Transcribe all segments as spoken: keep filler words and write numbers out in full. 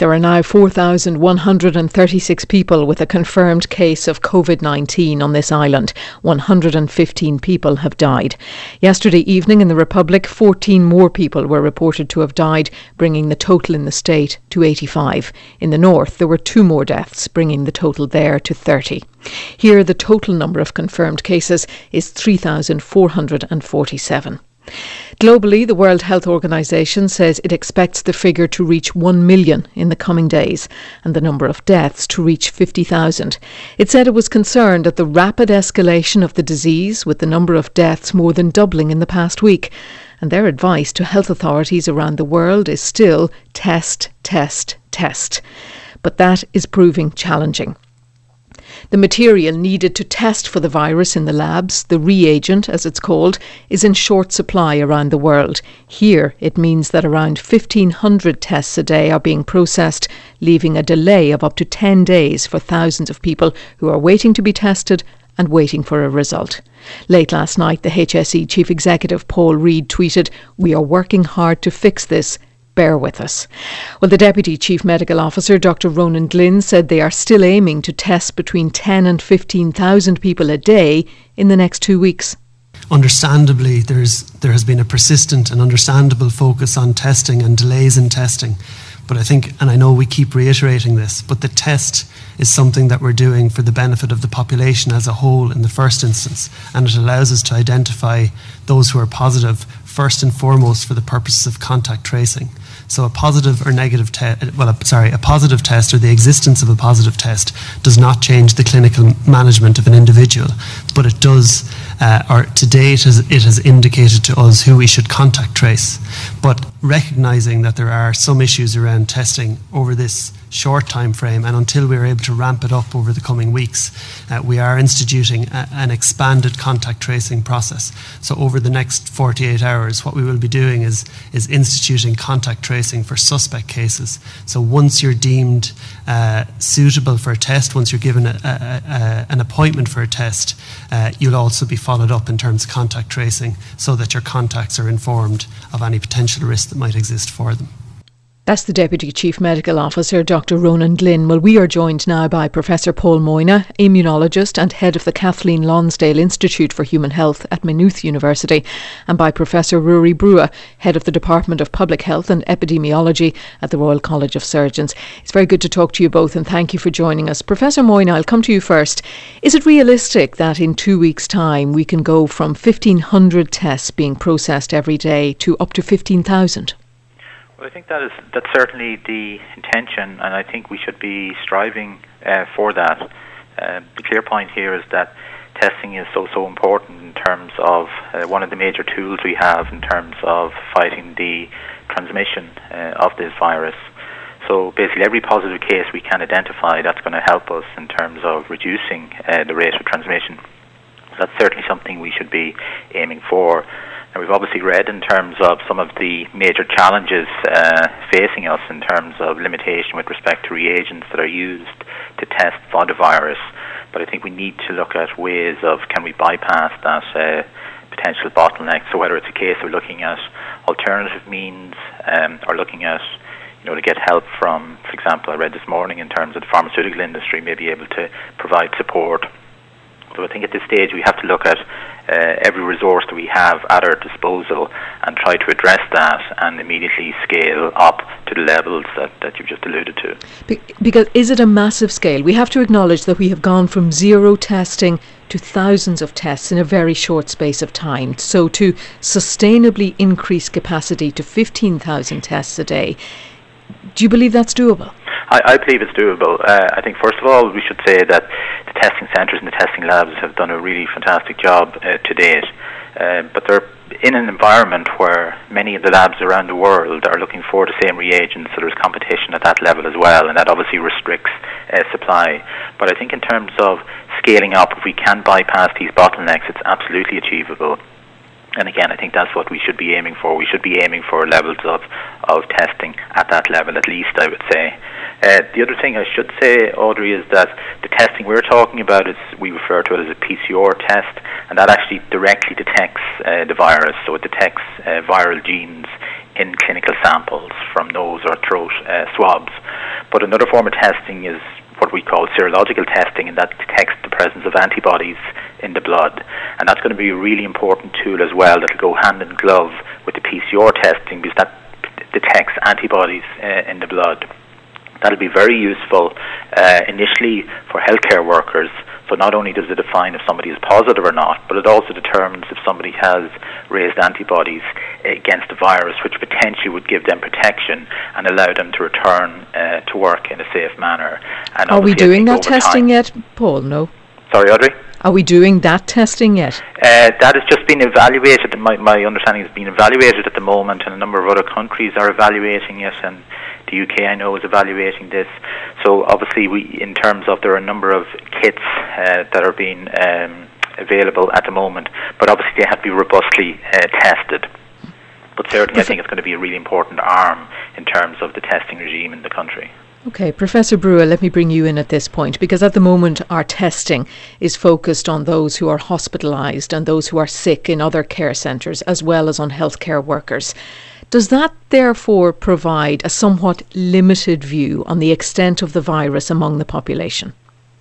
There are now four thousand one hundred thirty-six people with a confirmed case of COVID nineteen on this island. one hundred fifteen people have died. Yesterday evening in the Republic, fourteen more people were reported to have died, bringing the total in the state to eighty-five. In the north, there were two more deaths, bringing the total there to thirty. Here, the total number of confirmed cases is three thousand four hundred forty-seven. Globally, the World Health Organization says it expects the figure to reach one million in the coming days and the number of deaths to reach fifty thousand. It said it was concerned at the rapid escalation of the disease, with the number of deaths more than doubling in the past week. And their advice to health authorities around the world is still test, test, test. But that is proving challenging. The material needed to test for the virus in the labs, the reagent as it's called, is in short supply around the world. Here it means that around fifteen hundred tests a day are being processed, leaving a delay of up to ten days for thousands of people who are waiting to be tested and waiting for a result. Late last night, the H S E Chief Executive Paul Reid tweeted, "We are working hard to fix this. Bear with us." Well, the Deputy Chief Medical Officer, Doctor Ronan Glynn, said they are still aiming to test between ten and fifteen thousand people a day in the next two weeks. Understandably, there's there has been a persistent and understandable focus on testing and delays in testing. But I think, and I know we keep reiterating this, but the test is something that we're doing for the benefit of the population as a whole in the first instance, and it allows us to identify those who are positive first and foremost for the purposes of contact tracing. So a positive or negative test, well, a, sorry, a positive test or the existence of a positive test does not change the clinical management of an individual, but it does, uh, or to date has, it has indicated to us who we should contact trace. But recognising that there are some issues around testing over this short time frame, and until we are able to ramp it up over the coming weeks, uh, we are instituting a, an expanded contact tracing process. So over the next forty-eight hours, what we will be doing is, is instituting contact tracing for suspect cases. So once you're deemed uh, suitable for a test, once you're given a, a, a, an appointment for a test, uh, you'll also be followed up in terms of contact tracing so that your contacts are informed of any potential risk that might exist for them. That's the Deputy Chief Medical Officer, Doctor Ronan Glynn. Well, we are joined now by Professor Paul Moyna, immunologist and head of the Kathleen Lonsdale Institute for Human Health at Maynooth University, and by Professor Ruairí Brua, head of the Department of Public Health and Epidemiology at the Royal College of Surgeons. It's very good to talk to you both, and thank you for joining us. Professor Moyna, I'll come to you first. Is it realistic that in two weeks' time we can go from fifteen hundred tests being processed every day to up to fifteen thousand? Well, I think that is that's certainly the intention, and I think we should be striving uh, for that. Uh, the clear point here is that testing is so, so important in terms of uh, one of the major tools we have in terms of fighting the transmission uh, of this virus. So basically every positive case we can identify, that's going to help us in terms of reducing uh, the rate of transmission. So that's certainly something we should be aiming for. And we've obviously read in terms of some of the major challenges uh, facing us in terms of limitation with respect to reagents that are used to test for the virus. But I think we need to look at ways of can we bypass that uh, potential bottleneck. So whether it's a case of looking at alternative means um, or looking at, you know, to get help from, for example, I read this morning in terms of the pharmaceutical industry may be able to provide support. So I think at this stage we have to look at uh, every resource that we have at our disposal and try to address that and immediately scale up to the levels that, that you've just alluded to. Be- because is it a massive scale? We have to acknowledge that we have gone from zero testing to thousands of tests in a very short space of time. So to sustainably increase capacity to fifteen thousand tests a day, do you believe that's doable? I, I believe it's doable. Uh, I think, first of all, we should say that the testing centres and the testing labs have done a really fantastic job uh, to date. Uh, but they're in an environment where many of the labs around the world are looking for the same reagents, so there's competition at that level as well, and that obviously restricts uh, supply. But I think in terms of scaling up, if we can bypass these bottlenecks, it's absolutely achievable. And again, I think that's what we should be aiming for. We should be aiming for levels of, of testing at that level, at least, I would say. Uh, the other thing I should say, Audrey, is that the testing we're talking about is, we refer to it as a P C R test, and that actually directly detects uh, the virus. So it detects uh, viral genes in clinical samples from nose or throat uh, swabs. But another form of testing is what we call serological testing, and that detects the presence of antibodies in the blood. And that's going to be a really important tool as well that will go hand in glove with the P C R testing, because that detects antibodies uh, in the blood. That'll be very useful uh, initially for healthcare workers. So not only does it define if somebody is positive or not, but it also determines if somebody has raised antibodies against the virus, which potentially would give them protection and allow them to return uh, to work in a safe manner. And are we doing that testing yet, Paul? No. Sorry, Audrey? Are we doing that testing yet? Uh, that has just been evaluated. My, my understanding has been evaluated at the moment, and a number of other countries are evaluating it, and the U K, I know, is evaluating this. So obviously, we, in terms of, there are a number of kits uh, that are being um, available at the moment, but obviously they have to be robustly uh, tested. But certainly I think it's going to be a really important arm in terms of the testing regime in the country. Okay, Professor Brewer, let me bring you in at this point, because at the moment our testing is focused on those who are hospitalised and those who are sick in other care centres, as well as on healthcare workers. Does that therefore provide a somewhat limited view on the extent of the virus among the population?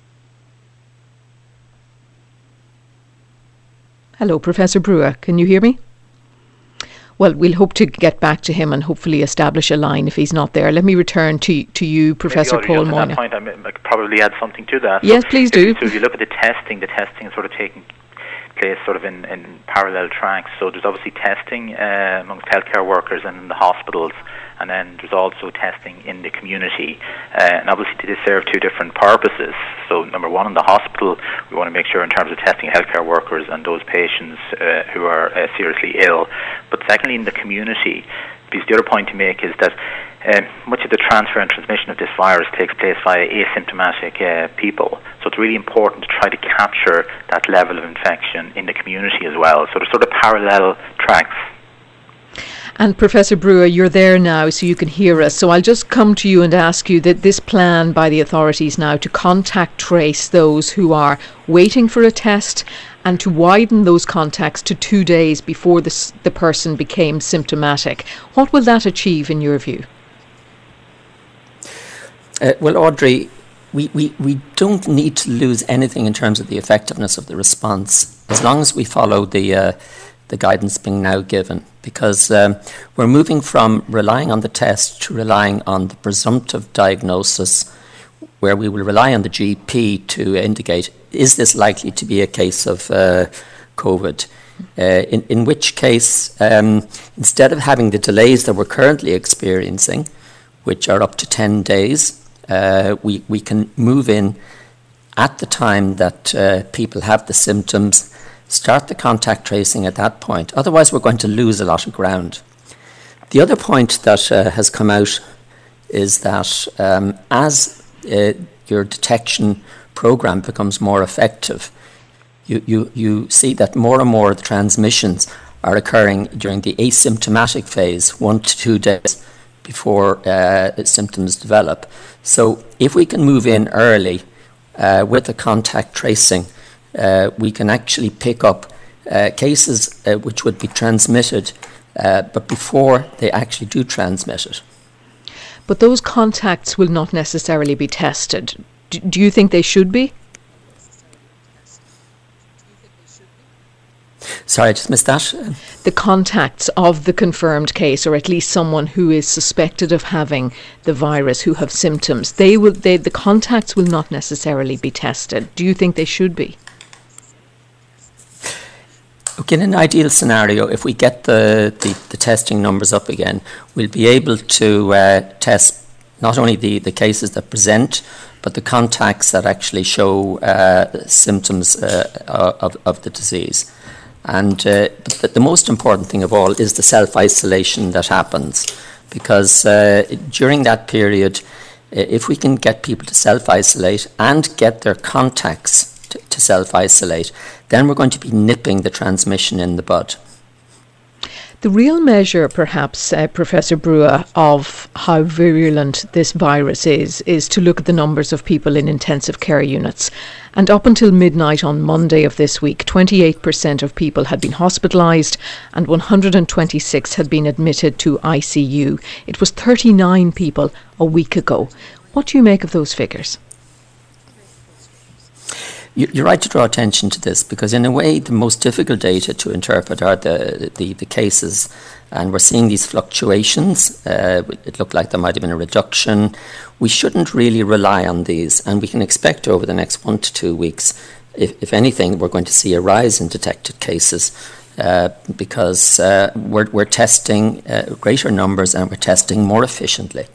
Hello, Professor Brewer, can you hear me? Well, we'll hope to get back to him and hopefully establish a line if he's not there. Let me return to to you, Professor Paul Moynihan. At that point, I, mean, I could probably add something to that. Yes, so please if, do. So if you look at the testing, the testing is sort of taking place sort of in, in parallel tracks. So there's obviously testing uh, amongst healthcare workers and in the hospitals, and then there's also testing in the community. Uh, and obviously they serve two different purposes. So number one, in the hospital, we want to make sure in terms of testing healthcare workers and those patients uh, who are uh, seriously ill. But secondly, in the community, because the other point to make is that um, much of the transfer and transmission of this virus takes place via asymptomatic uh, people. So it's really important to try to capture that level of infection in the community as well. So there's sort of parallel tracks. And Professor Brewer, you're there now, so you can hear us. So I'll just come to you and ask you that this plan by the authorities now to contact trace those who are waiting for a test and to widen those contacts to two days before the, the person became symptomatic. What will that achieve in your view? Uh, well, Audrey, we, we, we don't need to lose anything in terms of the effectiveness of the response, as long as we follow the uh, the guidance being now given, because um, we're moving from relying on the test to relying on the presumptive diagnosis, where we will rely on the G P to indicate, is this likely to be a case of uh, COVID? Uh, in, in which case, um, instead of having the delays that we're currently experiencing, which are up to ten days, uh, we, we can move in at the time that uh, people have the symptoms, start the contact tracing at that point. Otherwise, we're going to lose a lot of ground. The other point that uh, has come out is that um, as uh, your detection program becomes more effective, you, you, you see that more and more of the transmissions are occurring during the asymptomatic phase, one to two days before uh, symptoms develop. So if we can move in early uh, with the contact tracing, Uh, we can actually pick up uh, cases uh, which would be transmitted, uh, but before they actually do transmit it. But those contacts will not necessarily be tested. D- do you think they should be? Sorry, I just missed that. The contacts of the confirmed case, or at least someone who is suspected of having the virus, who have symptoms, they will. They, the contacts will not necessarily be tested. Do you think they should be? Okay, in an ideal scenario, if we get the, the, the testing numbers up again, we'll be able to uh, test not only the, the cases that present, but the contacts that actually show uh, symptoms uh, of, of the disease. And uh, but the most important thing of all is the self-isolation that happens, because uh, during that period, if we can get people to self-isolate and get their contacts to, to self-isolate, then we're going to be nipping the transmission in the bud. The real measure, perhaps, uh, Professor Brewer, of how virulent this virus is, is to look at the numbers of people in intensive care units. And up until midnight on Monday of this week, twenty-eight percent of people had been hospitalised and one hundred twenty-six had been admitted to I C U. It was thirty-nine people a week ago. What do you make of those figures? You're right to draw attention to this, because in a way the most difficult data to interpret are the, the, the cases, and we're seeing these fluctuations. Uh, it looked like there might have been a reduction. We shouldn't really rely on these, and we can expect over the next one to two weeks, if, if anything, we're going to see a rise in detected cases uh, because uh, we're, we're testing uh, greater numbers and we're testing more efficiently.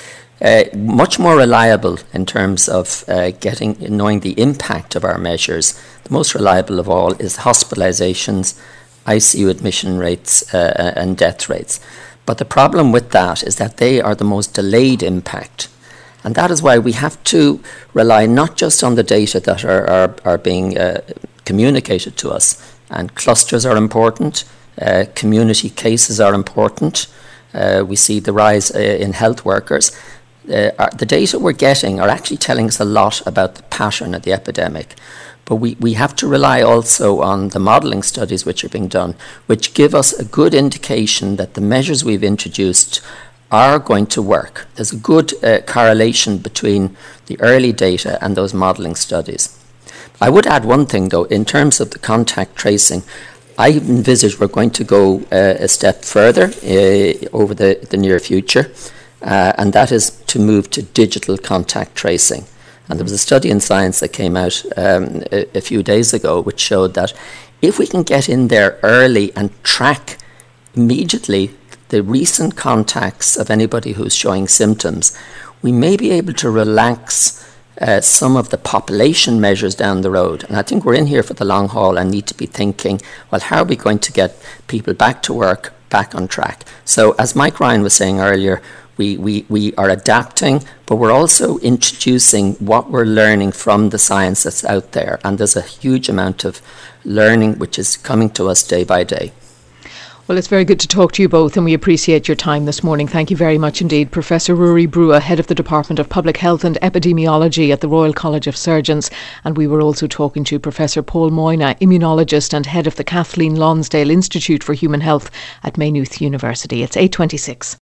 Uh, much more reliable in terms of uh, getting knowing the impact of our measures. The most reliable of all is hospitalizations, I C U admission rates, uh, and death rates. But the problem with that is that they are the most delayed impact. And that is why we have to rely not just on the data that are, are, are being uh, communicated to us. And clusters are important, uh, community cases are important. Uh, we see the rise uh, in health workers. Uh, our, the data we're getting are actually telling us a lot about the pattern of the epidemic. But we, we have to rely also on the modelling studies which are being done, which give us a good indication that the measures we've introduced are going to work. There's a good uh, correlation between the early data and those modelling studies. I would add one thing, though, in terms of the contact tracing. I envisage we're going to go uh, a step further uh, over the, the near future. Uh, and that is to move to digital contact tracing. And there was a study in Science that came out um, a, a few days ago which showed that if we can get in there early and track immediately the recent contacts of anybody who's showing symptoms, we may be able to relax uh, some of the population measures down the road. And I think we're in here for the long haul and need to be thinking, well, how are we going to get people back to work, back on track? So as Mike Ryan was saying earlier, We, we, we are adapting, but we're also introducing what we're learning from the science that's out there. And there's a huge amount of learning which is coming to us day by day. Well, it's very good to talk to you both, and we appreciate your time this morning. Thank you very much indeed. Professor Ruairí Brua, Head of the Department of Public Health and Epidemiology at the Royal College of Surgeons. And we were also talking to Professor Paul Moyna, Immunologist and Head of the Kathleen Lonsdale Institute for Human Health at Maynooth University. It's eight twenty-six.